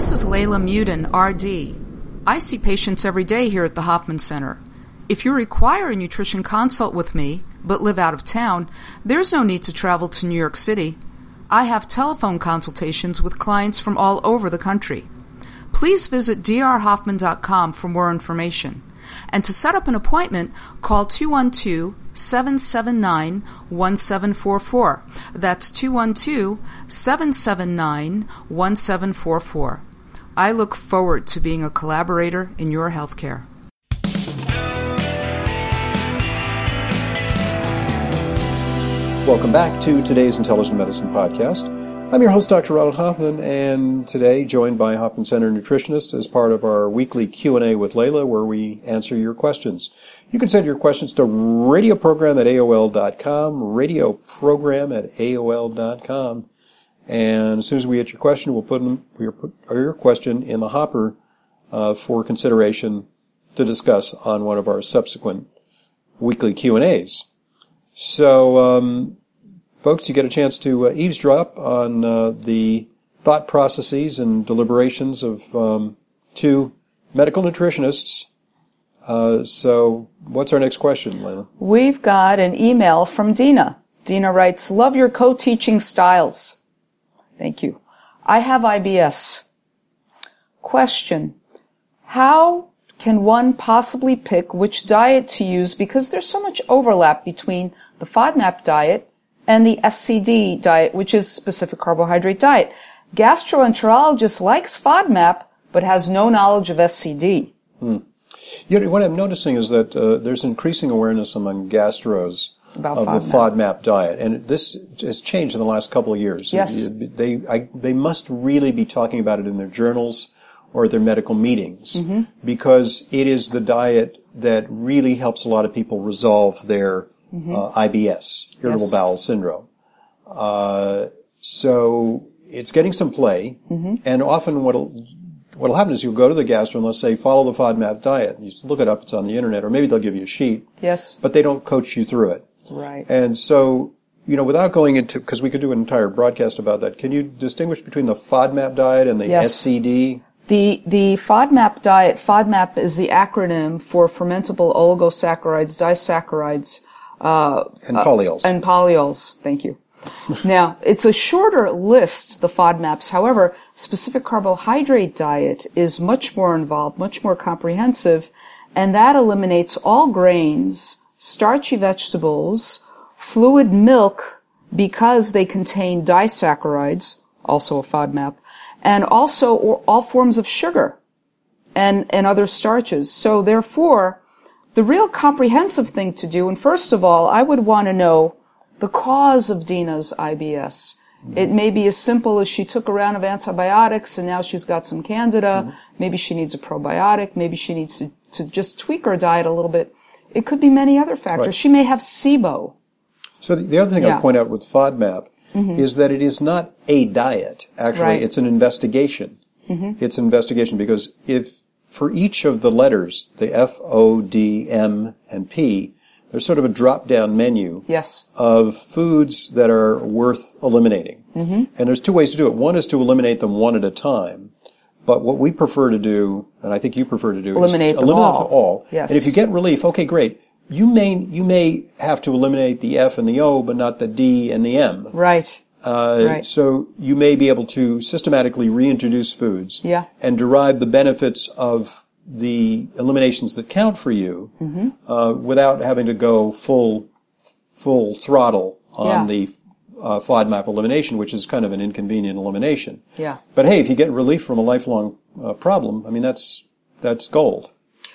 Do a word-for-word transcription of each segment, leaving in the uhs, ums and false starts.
This is Layla Muden, R D. I see patients every day here at the Hoffman Center. If you require a nutrition consult with me, but live out of town, there's no need to travel to New York City. I have telephone consultations with clients from all over the country. Please visit d r hoffman dot com for more information. And to set up an appointment, call two one two, seven seven nine, one seven four four. That's two one two, seven seven nine, one seven four four. I look forward to being a collaborator in your healthcare. Welcome back to today's Intelligent Medicine Podcast. I'm your host, Doctor Ronald Hoffman, and today joined by Hoffman Center nutritionist as part of our weekly Q and A with Layla, where we answer your questions. You can send your questions to radioprogram at A O L dot com, radioprogram at A O L dot com, and as soon as we get your question, we'll put, them, we'll put your question in the hopper uh, for consideration to discuss on one of our subsequent weekly Q and A's. So, um, folks, you get a chance to uh, eavesdrop on uh, the thought processes and deliberations of um, two medical nutritionists. Uh, so, what's our next question, Layla? We've got an email from Dina. Dina writes, "Love your co-teaching styles." Thank you. I have I B S. Question: how can one possibly pick which diet to use, because there's so much overlap between the FODMAP diet and the S C D diet, which is specific carbohydrate diet? Gastroenterologist likes FODMAP, but has no knowledge of S C D. Hmm. You know, what I'm noticing is that uh, there's increasing awareness among gastros About of FODMAP. the FODMAP diet, and this has changed in the last couple of years. Yes. They, I, they must really be talking about it in their journals or at their medical meetings, mm-hmm. because it is the diet that really helps a lot of people resolve their mm-hmm. uh, I B S, irritable Yes. bowel syndrome. Uh, so it's getting some play, mm-hmm. and often what'll what'll happen is you'll go to the gastro and they'll say, follow the FODMAP diet. You look it up, it's on the internet, or maybe they'll give you a sheet. Yes. But they don't coach you through it. Right. And so, you know, without going into, because we could do an entire broadcast about that, can you distinguish between the FODMAP diet and the Yes. S C D? The the FODMAP diet, FODMAP is the acronym for fermentable oligosaccharides, disaccharides, uh, And polyols. Uh, and polyols. Thank you. Now, it's a shorter list, the FODMAPs. However, specific carbohydrate diet is much more involved, much more comprehensive, and that eliminates all grains, starchy vegetables, fluid milk, because they contain disaccharides, also a FODMAP, and also all forms of sugar and, and other starches. So therefore, the real comprehensive thing to do, and first of all, I would want to know the cause of Dina's I B S. Mm-hmm. It may be as simple as she took a round of antibiotics and now she's got some candida. Mm-hmm. Maybe she needs a probiotic. Maybe she needs to, to just tweak her diet a little bit. It could be many other factors. Right. She may have SIBO. So the other thing Yeah. I'll point out with FODMAP mm-hmm. is that it is not a diet. Actually, Right. it's an investigation. Mm-hmm. It's an investigation because if for each of the letters, the F, O, D, M, and P, there's sort of a drop-down menu Yes. of foods that are worth eliminating. Mm-hmm. And there's two ways to do it. One is to eliminate them one at a time. But what we prefer to do, and I think you prefer to do, Eliminate is them eliminate all. them all. Yes. And if you get relief, okay, great. You may you may have to eliminate the F and the O, but not the D and the M. Right. Uh, Right. So you may be able to systematically reintroduce foods Yeah. and derive the benefits of the eliminations that count for you mm-hmm. uh, without having to go full full throttle on Yeah. the uh, FODMAP elimination, which is kind of an inconvenient elimination. Yeah. But hey, if you get relief from a lifelong uh, problem, I mean, that's that's gold.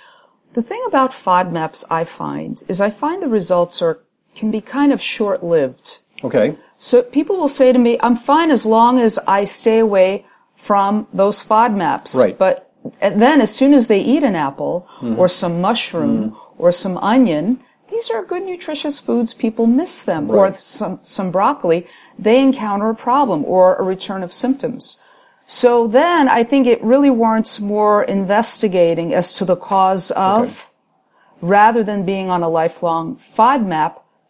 The thing about FODMAPs I find is I find the results are can be kind of short-lived. Okay. So people will say to me, I'm fine as long as I stay away from those FODMAPs. Right. But and then as soon as they eat an apple mm. or some mushroom mm. or some onion, these are good nutritious foods. People miss them. Right. Or some, some broccoli, they encounter a problem or a return of symptoms. So then I think it really warrants more investigating as to the cause of, Okay. rather than being on a lifelong FODMAP,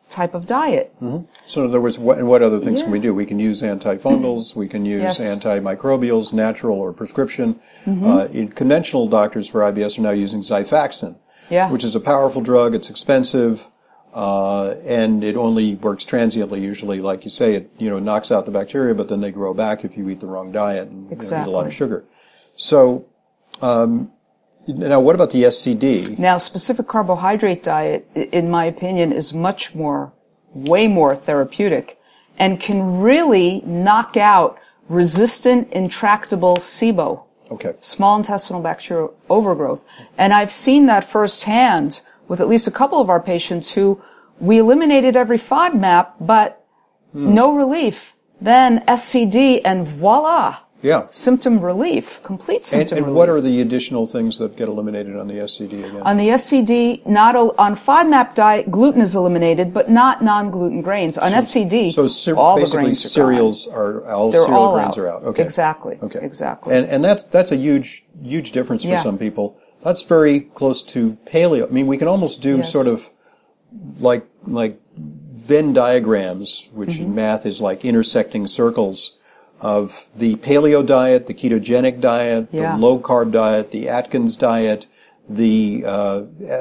type of diet. Mm-hmm. So in other words, what, and what other things Yeah. can we do? We can use antifungals, we can use Yes. antimicrobials, natural or prescription. Mm-hmm. Uh, in conventional doctors for I B S are now using Xifaxan, Yeah. which is a powerful drug. It's expensive, uh, and it only works transiently. Usually, like you say, it you know knocks out the bacteria, but then they grow back if you eat the wrong diet and you know, Exactly. eat a lot of sugar. So, um, now what about the S C D? Now, specific carbohydrate diet, i- in my opinion, is much more, way more therapeutic and can really knock out resistant, intractable SIBO, Okay. small intestinal bacterial overgrowth. And I've seen that firsthand with at least a couple of our patients who we eliminated every FODMAP, but no relief. Then S C D and voila, Yeah. symptom relief, complete And, symptom and relief. what are the additional things that get eliminated on the S C D again? On the S C D, not o- on FODMAP diet, gluten is eliminated, but not non-gluten grains. On S C D, So cer- all the basically grains are cereals are, all They're cereal all grains out. are out. Okay. Exactly. Okay. Exactly. And and that's that's a huge huge difference for Yeah. some people. That's very close to paleo. I mean, we can almost do Yes. sort of like like Venn diagrams, which Mm-hmm. in math is like intersecting circles of the paleo diet, the ketogenic diet, Yeah. the low carb diet, the Atkins diet, the uh, uh,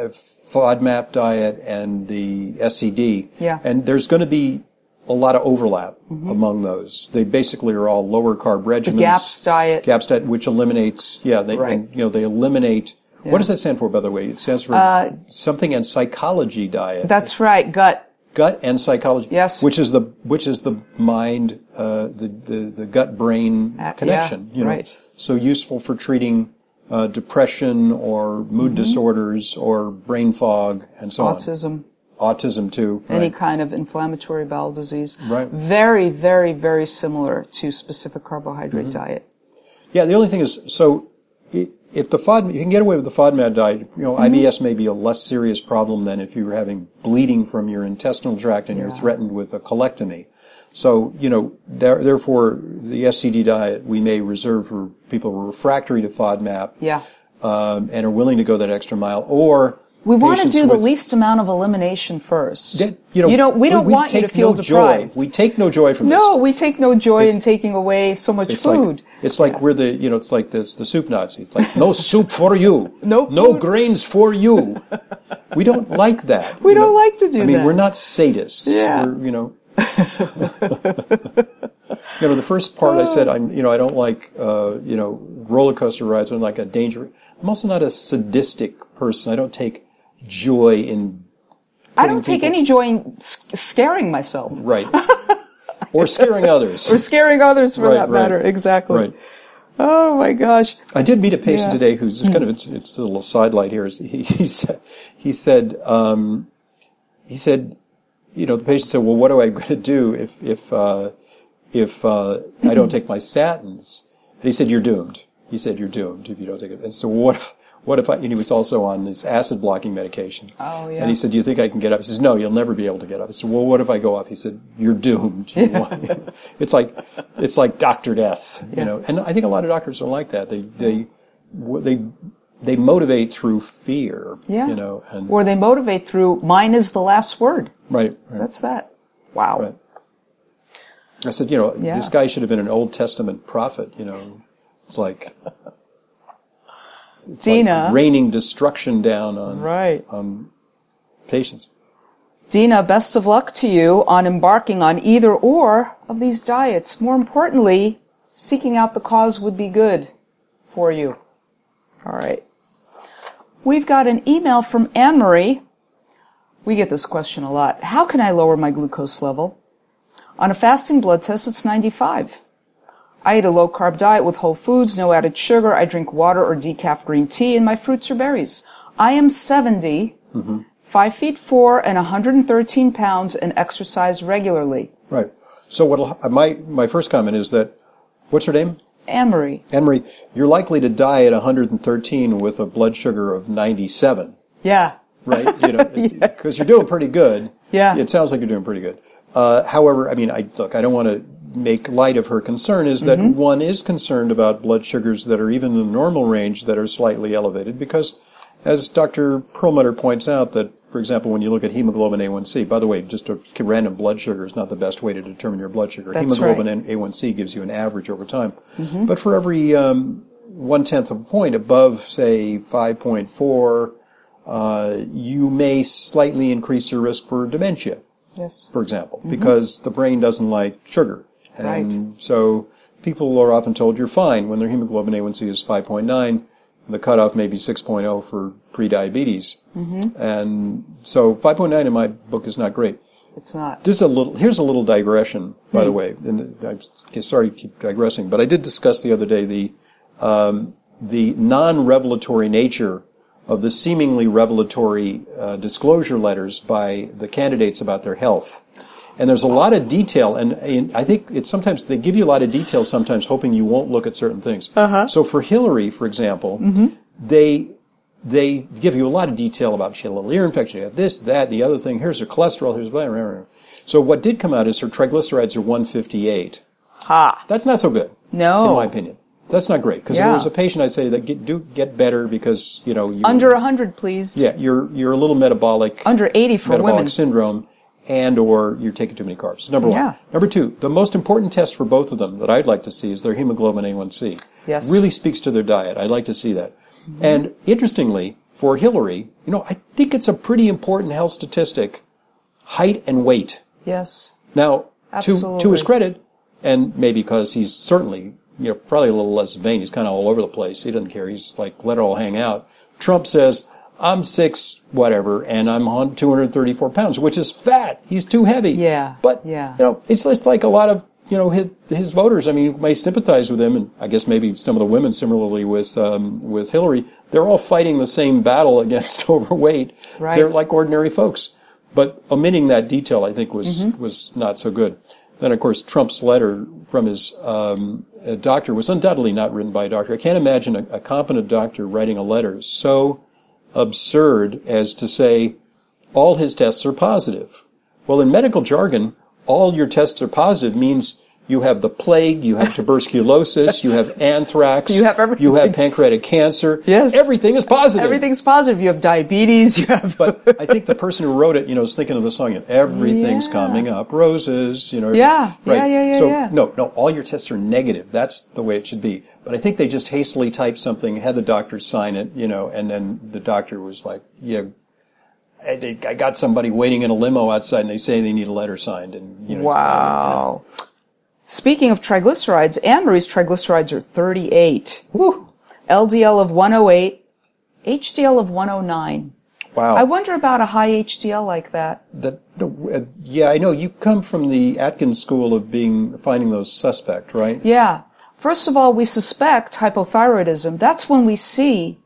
FODMAP diet, and the S C D. Yeah. And there's going to be a lot of overlap among those. They basically are all lower carb regimens. GAPS diet. GAPS diet, which eliminates, yeah, they, Right. and, you know, they eliminate. What does that stand for, by the way? It stands for something and psychology diet. That's right, gut. Gut and psychology. Yes. Which is the which is the mind, uh, the, the the gut brain Uh, connection. yeah, you know? right. So useful for treating uh, depression or mood Mm-hmm. disorders or brain fog and so on. Autism, Autism too. any right. kind of inflammatory bowel disease. Right. Very, very, very similar to specific carbohydrate Mm-hmm. diet. Yeah, the only thing is, so i- if the FOD, you can get away with the FODMAP diet, you know, Mm-hmm. I B S may be a less serious problem than if you were having bleeding from your intestinal tract and you're threatened with a colectomy. So, you know, there, therefore, the S C D diet we may reserve for people who are refractory to FODMAP Yeah. um, and are willing to go that extra mile, or We want to patients do the with- least amount of elimination first. that, you know, you don't, we don't want you to take feel no deprived. Joy. We take no joy from this. No, we take no joy It's- in taking away so much It's food. like it's like we're the you know it's like this the soup Nazi. It's like no soup for you, No no food. grains for you. We don't like that. We you don't know? like to do I mean, that. we're not sadists. Yeah. We're, you know. You know, the first part I said I'm you know I don't like uh, you know roller coaster rides. I'm like a danger. I'm also not a sadistic person. I don't take joy in. I don't take people- any joy in s- scaring myself. Right. Or scaring others. Or scaring others, for Right, that right. matter. Exactly. Right. Oh my gosh. I did meet a patient Yeah. today who's kind of it's, it's a little sidelight here. Is He, he said he said um, he said you know the patient said, well, what am I going to do if if uh, if uh, I don't take my statins? And he said, you're doomed. He said, you're doomed if you don't take it. And so what if what if I? And he was also on this acid blocking medication. Oh, yeah. And he said, do you think I can get up? He says, no, you'll never be able to get up. I said, well, what if I go up? He said, you're doomed. You won't. It's like it's like Doctor Death, you Yeah. know. And I think a lot of doctors are like that. They they they they motivate through fear. Yeah. You know. And Or they motivate through, mine is the last word. right. right That's that. Wow. right. I said, you know, Yeah. this guy should have been an Old Testament prophet. You know, it's like it's Dina. like raining destruction down on Right. on patients. Dina, best of luck to you on embarking on either or of these diets. More importantly, seeking out the cause would be good for you. All right. We've got an email from Anne-Marie. We get this question a lot. How can I lower my glucose level? On a fasting blood test, it's ninety-five. I eat a low-carb diet with whole foods, no added sugar. I drink water or decaf green tea, and my fruits or berries. I am seventy, Mm-hmm. five feet four, and one hundred thirteen pounds, and exercise regularly. Right. So what my my first comment is that what's her name? Anne-Marie. Anne-Marie, you're likely to die at one hundred thirteen with a blood sugar of ninety-seven, Yeah. right? You know, because you're doing pretty good. Yeah. It sounds like you're doing pretty good. Uh, however, I mean, I look, I don't want to make light of her concern. Is that Mm-hmm. one is concerned about blood sugars that are even in the normal range that are slightly elevated because, as Doctor Perlmutter points out, that for example, when you look at hemoglobin A one C, by the way, just a random blood sugar is not the best way to determine your blood sugar. That's hemoglobin right. A one C gives you an average over time. Mm-hmm. But for every um, one-tenth of a point above, say, five point four, uh, you may slightly increase your risk for dementia, Yes. for example, Mm-hmm. because the brain doesn't like sugar. And Right. so people are often told you're fine when their hemoglobin A one C is five point nine. The cutoff may be six point oh for prediabetes. Mm-hmm. And so five point nine in my book is not great. It's not. This is a little, here's a little digression, by the way. And I'm sorry to keep digressing, but I did discuss the other day the, um, the non-revelatory nature of the seemingly revelatory uh, disclosure letters by the candidates about their health. And there's a lot of detail, and, and I think it's sometimes, they give you a lot of detail sometimes hoping you won't look at certain things. Uh-huh. So for Hillary, for example, mm-hmm. they, they give you a lot of detail about she had a little ear infection, she had this, that, the other thing, here's her cholesterol, here's blah, blah, blah. So what did come out is her triglycerides are one fifty-eight. Ha. That's not so good. No. In my opinion. That's not great. Because Yeah. there was a patient I say that get, do get better because, you know, you, Under one hundred, please. yeah, you're, you're a little metabolic. Under eighty for metabolic women. syndrome, and or you're taking too many carbs. Number one. Yeah. Number two, the most important test for both of them that I'd like to see is their hemoglobin A one C. Yes. Really speaks to their diet. I'd like to see that. Mm-hmm. And interestingly, for Hillary, you know, I think it's a pretty important health statistic, height and weight. Yes. Now, to, Absolutely. to his credit, and maybe because he's certainly, you know, probably a little less vain, he's kind of all over the place. He doesn't care. He's like, let it all hang out. Trump says, I'm six, whatever, and I'm two hundred thirty-four pounds, which is fat. He's too heavy. Yeah, But, yeah. you know, it's just like a lot of, you know, his, his voters, I mean, may sympathize with him, and I guess maybe some of the women similarly with, um, with Hillary. They're all fighting the same battle against overweight. Right. They're like ordinary folks. But omitting that detail, I think, was, Mm-hmm. was not so good. Then, of course, Trump's letter from his um, uh, doctor was undoubtedly not written by a doctor. I can't imagine a, a competent doctor writing a letter so absurd as to say all his tests are positive. Well, in medical jargon, all your tests are positive means you have the plague, you have tuberculosis, you have anthrax, You have everything. you have pancreatic cancer. Yes. Everything is positive. Everything's positive. You have diabetes. You have. But I think the person who wrote it, you know, is thinking of the song, everything's Yeah. coming up roses, you know. Yeah, right. yeah, yeah, yeah, So, yeah. no, no, all your tests are negative. That's the way it should be. But I think they just hastily typed something, had the doctor sign it, you know, and then the doctor was like, yeah, I, think I got somebody waiting in a limo outside and they say they need a letter signed. And, you know, Wow. Speaking of triglycerides, Anne-Marie's triglycerides are thirty-eight. Whew. L D L of one oh eight, H D L of one oh nine. Wow. I wonder about a high H D L like that. That, the, uh, yeah, I know. You come from the Atkins school of being, finding those suspect, right? Yeah. First of all, we suspect hypothyroidism. That's when we see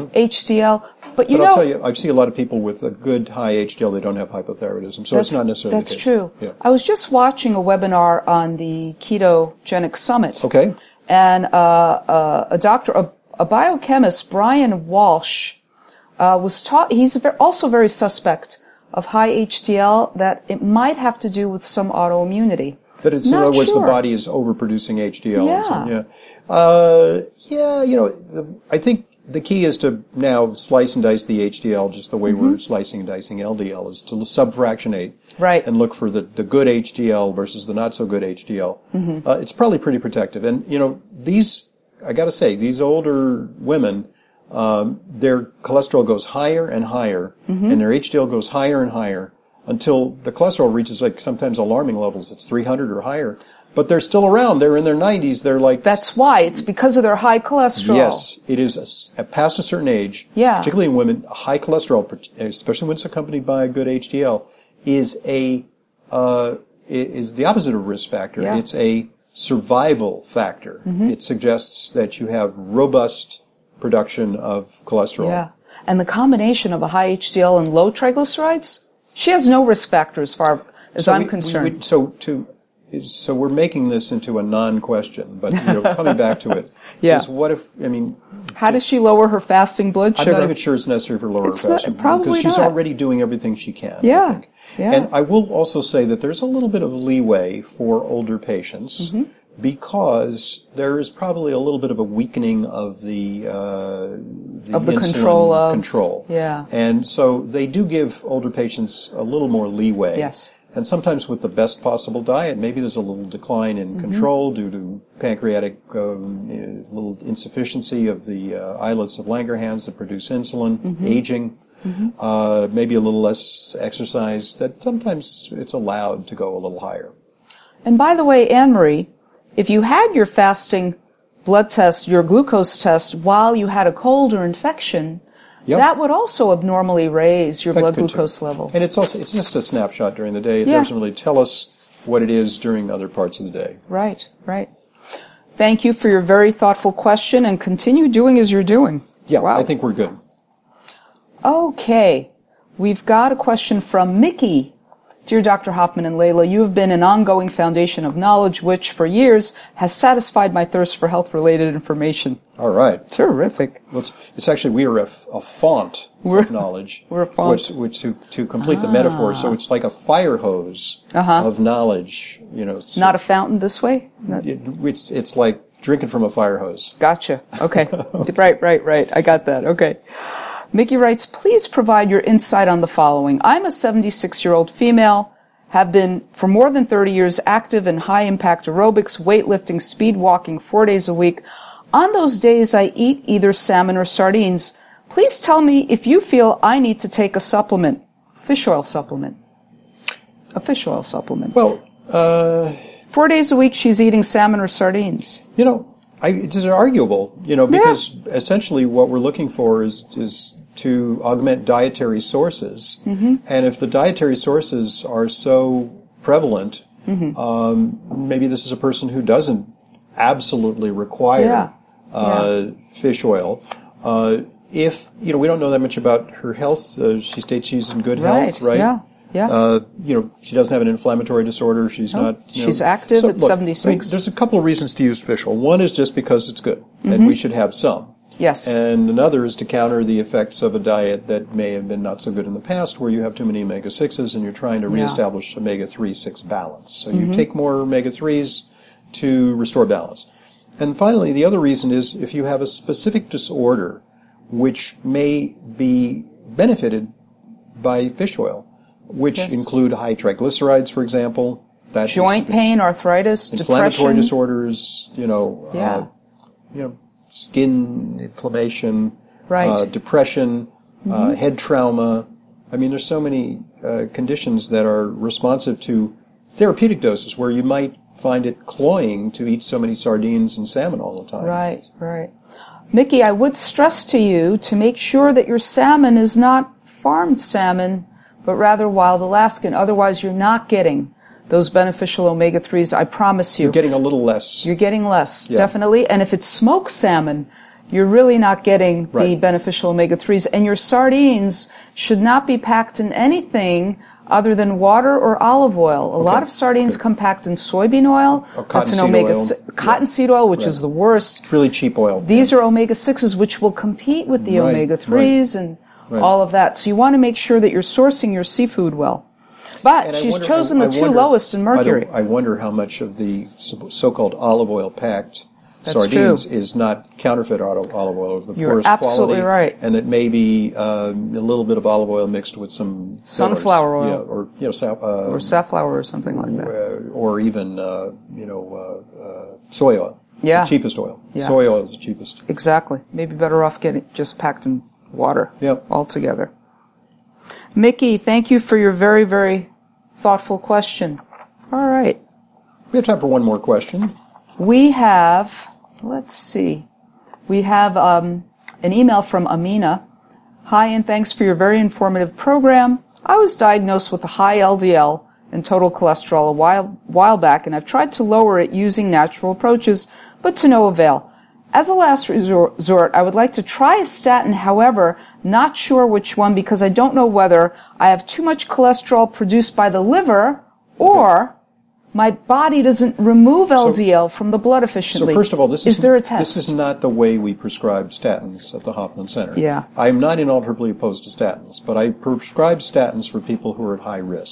H D L. But you But know, I'll tell you, I see a lot of people with a good high H D L, they don't have hypothyroidism, so it's not necessarily that's the case. true. Yeah. I was just watching a webinar on the Ketogenic Summit. Okay. And uh, uh, a doctor, a, a biochemist, Brian Walsh, uh, was taught, he's ve- also very suspect of high H D L, that it might have to do with some autoimmunity. That it's, in Not other words, sure. the body is overproducing H D L. Yeah. And so, yeah. Uh, yeah, you know, the, I think the key is to now slice and dice the H D L just the way Mm-hmm. we're slicing and dicing L D L, is to subfractionate. Right. And look for the, the good H D L versus the not so good H D L. Mm-hmm. Uh, it's probably pretty protective. And, you know, these, I gotta say, these older women, um, their cholesterol goes higher and higher, Mm-hmm. and their H D L goes higher and higher until the cholesterol reaches, like, sometimes alarming levels. It's three hundred or higher. But they're still around. They're in their nineties. They're like... That's why. It's because of their high cholesterol. Yes, it is a s- a- past a certain age, Yeah. particularly in women, high cholesterol, especially when it's accompanied by a good H D L, is a uh, is the opposite of a risk factor. Yeah. It's a survival factor. Mm-hmm. It suggests that you have robust production of cholesterol. Yeah. And the combination of a high H D L and low triglycerides, she has no risk factor as far as So I'm we- we concerned. would- so to so we're making this into a non-question, but you know, coming back to it, Yeah. is what if I mean. How does she lower her fasting blood sugar? I'm not even sure it's necessary for lower It's not- fasting probably because she's not. already doing everything she can. Yeah, I think. yeah. And I will also say that there's a little bit of leeway for older patients Mm-hmm. because there is probably a little bit of a weakening of the, uh, the of the insulin control of control. Yeah. And so they do give older patients a little more leeway. Yes. And sometimes with the best possible diet, maybe there's a little decline in mm-hmm. control due to pancreatic um, a little insufficiency of the uh, islets of Langerhans that produce insulin, mm-hmm. aging, mm-hmm. Uh, maybe a little less exercise, that sometimes it's allowed to go a little higher. And by the way, Anne-Marie, if you had your fasting blood test, your glucose test, while you had a cold or infection, yep. that would also abnormally raise your that blood glucose too. level. And it's also it's just a snapshot during the day. It yeah. doesn't really tell us what it is during other parts of the day. Right, right. Thank you for your very thoughtful question, and continue doing as you're doing. Yeah, wow. I think we're good. Okay. We've got a question from Mickey. Dear Doctor Hoffman and Layla, you have been an ongoing foundation of knowledge which, for years, has satisfied my thirst for health-related information. All right. Terrific. Well, it's, it's actually, we are a, a font we're, of knowledge. We're a font. Which, which to, to complete ah. the metaphor, so it's like a fire hose uh-huh. of knowledge. You know, so not a fountain this way? Not... It, it's, it's like drinking from a fire hose. Gotcha. Okay. right, right, right. I got that. Okay. Mickey writes, please provide your insight on the following. I'm a seventy-six-year-old female, have been for more than thirty years active in high-impact aerobics, weightlifting, speed walking four days a week. On those days, I eat either salmon or sardines. Please tell me if you feel I need to take a supplement, fish oil supplement, a fish oil supplement. Well, uh... Four days a week she's eating salmon or sardines. You know, I, it is arguable, you know, because yeah. essentially what we're looking for is is to augment dietary sources. Mm-hmm. And if the dietary sources are so prevalent, mm-hmm. um, maybe this is a person who doesn't absolutely require yeah. Uh, yeah. fish oil. Uh, if, you know, we don't know that much about her health. Uh, she states she's in good right. health, right? Yeah. Yeah. Uh, you know, she doesn't have an inflammatory disorder. She's no, not. You she's know, active so, at look, seventy-six. I mean, there's a couple of reasons to use fish oil. One is just because it's good, mm-hmm. and we should have some. Yes. And another is to counter the effects of a diet that may have been not so good in the past, where you have too many omega sixes and you're trying to reestablish yeah. omega three six balance. So mm-hmm. you take more omega threes to restore balance. And finally, the other reason is if you have a specific disorder which may be benefited by fish oil, which yes. include high triglycerides, for example. That joint pain, arthritis, inflammatory depression. disorders, you know, yeah. uh, you know, skin inflammation, right. uh, depression, mm-hmm. uh, head trauma. I mean, there's so many uh, conditions that are responsive to therapeutic doses where you might find it cloying to eat so many sardines and salmon all the time. Right, right. Mickey, I would stress to you to make sure that your salmon is not farmed salmon, but rather wild Alaskan. Otherwise, you're not getting those beneficial omega threes, I promise you. You're getting a little less. You're getting less, yeah. definitely. And if it's smoked salmon, you're really not getting right. the beneficial omega threes. And your sardines should not be packed in anything other than water or olive oil. A okay. lot of sardines okay. come packed in soybean oil. Or cottonseed That's an omega oil. Si- cottonseed oil, which right. is the worst. It's really cheap oil. These yeah. are omega sixes, which will compete with the right. omega threes right. and right. all of that. So you want to make sure that you're sourcing your seafood well. But and she's wonder, chosen I, the I two wonder, lowest in mercury. I wonder how much of the so-called olive oil packed That's sardines true. is not counterfeit olive oil of the You're poorest absolutely quality. right. And it may be um, a little bit of olive oil mixed with some sunflower fillers. oil, yeah, or you know, sa- uh, or safflower or something like that, uh, or even uh, you know uh, uh, soy oil. Yeah, the cheapest oil. Yeah. Soy oil is the cheapest. Exactly. Maybe better off getting just packed in water. Yep. Altogether. Mickey, thank you for your very, very thoughtful question. All right. We have time for one more question. We have, let's see, we have um, an email from Amina. Hi, and thanks for your very informative program. I was diagnosed with a high L D L and total cholesterol a while, while back, and I've tried to lower it using natural approaches, but to no avail. As a last resort, I would like to try a statin, however, not sure which one because I don't know whether I have too much cholesterol produced by the liver or my body doesn't remove L D L so, from the blood efficiently. So first of all, this is, is there a test? This is not the way we prescribe statins at the Hoffman Center. Yeah. I'm not inalterably opposed to statins, but I prescribe statins for people who are at high risk.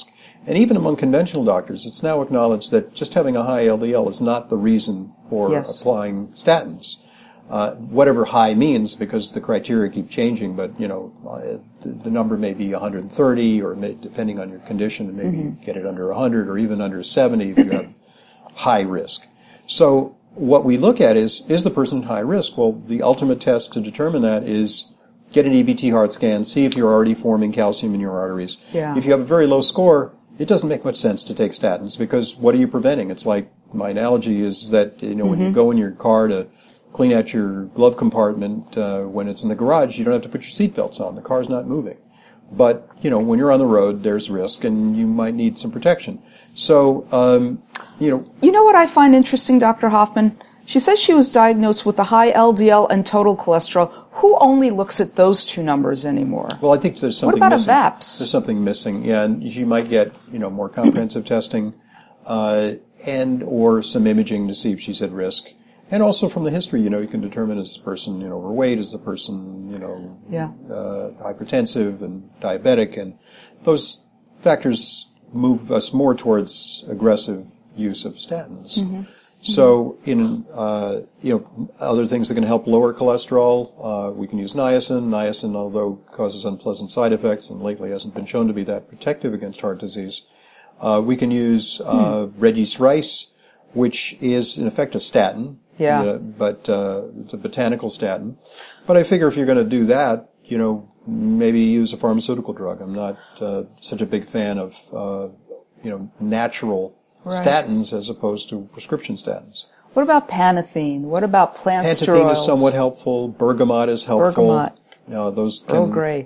And even among conventional doctors, it's now acknowledged that just having a high L D L is not the reason for Yes. applying statins. Uh, whatever high means, because the criteria keep changing, but, you know, uh, the, the number may be one hundred thirty, or may, depending on your condition, maybe Mm-hmm. you get it under one hundred or even under seventy if you have high risk. So what we look at is, is the person at high risk? Well, the ultimate test to determine that is get an E B T heart scan, see if you're already forming calcium in your arteries. Yeah. If you have a very low score, it doesn't make much sense to take statins, because what are you preventing? It's like, my analogy is that, you know, when Mm-hmm. you go in your car to clean out your glove compartment, uh, when it's in the garage, you don't have to put your seatbelts on. The car's not moving. But, you know, when you're on the road, there's risk, and you might need some protection. So, um, you know... You know what I find interesting, Doctor Hoffman? She says she was diagnosed with a high L D L and total cholesterol. Who only looks at those two numbers anymore? Well, I think there's something What about missing. a VAPS? There's something missing, yeah, and you might get, you know, more comprehensive testing, uh, and or some imaging to see if she's at risk. And also from the history, you know, you can determine is the person, you know, overweight, is the person, you know, Yeah. uh, hypertensive and diabetic, and those factors move us more towards aggressive use of statins. Mm-hmm. So, in uh, you know, other things that can help lower cholesterol, uh, we can use niacin. Niacin, although causes unpleasant side effects, and lately hasn't been shown to be that protective against heart disease. Uh, we can use uh, Hmm. red yeast rice, which is in effect a statin. Yeah. Uh, but uh, it's a botanical statin. But I figure if you're going to do that, you know, maybe use a pharmaceutical drug. I'm not uh, such a big fan of uh, you know, natural Right. statins as opposed to prescription statins. What about panathine? What about plant Pantethine steroids? is somewhat helpful. Bergamot is helpful. Bergamot. You know, those can, Earl Grey.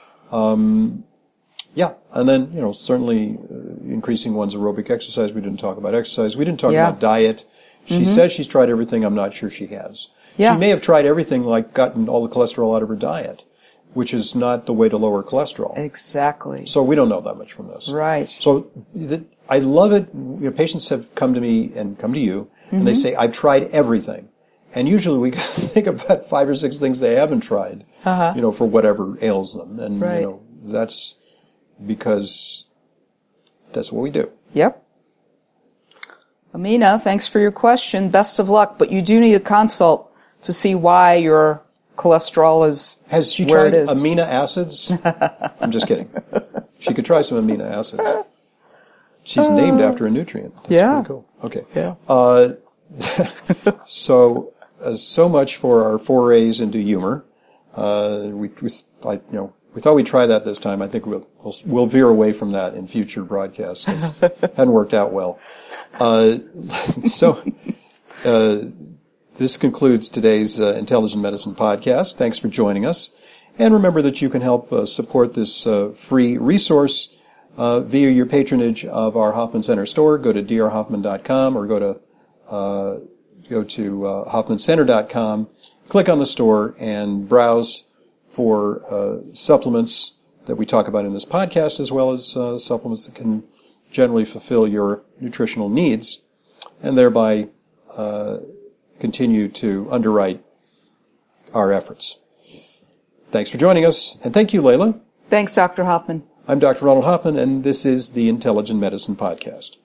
yeah. And then, you know, certainly uh, increasing one's aerobic exercise. We didn't talk about exercise. We didn't talk Yeah. about diet. She says she's tried everything. I'm not sure she has. Yeah. She may have tried everything, like gotten all the cholesterol out of her diet, which is not the way to lower cholesterol. Exactly. So we don't know that much from this. Right. So the, I love it. You know, patients have come to me and come to you, and they say, I've tried everything. And usually we think about five or six things they haven't tried, Uh-huh. you know, for whatever ails them. And, Right. you know, that's because that's what we do. Yep. Amina, thanks for your question. Best of luck, but you do need a consult to see why your cholesterol is Has she where tried it is. amino acids? I'm just kidding. She could try some amino acids. She's named after a nutrient. That's yeah. pretty cool. Okay. Yeah. Uh, so, uh, so much for our forays into humor. Uh, we, we, like, you know, we thought we'd try that this time. I think we'll, we'll, we'll veer away from that in future broadcasts because it hadn't worked out well. Uh, so, uh, this concludes today's uh, Intelligent Medicine podcast. Thanks for joining us. And remember that you can help uh, support this uh, free resource uh, via your patronage of our Hoffman Center store. Go to d r hoffman dot com or go to uh, go to uh, hoffman center dot com. Click on the store and browse for uh, supplements that we talk about in this podcast, as well as uh, supplements that can generally fulfill your nutritional needs, and thereby uh, continue to underwrite our efforts. Thanks for joining us, and thank you, Layla. Thanks, Doctor Hoffman. I'm Doctor Ronald Hoffman, and this is the Intelligent Medicine Podcast.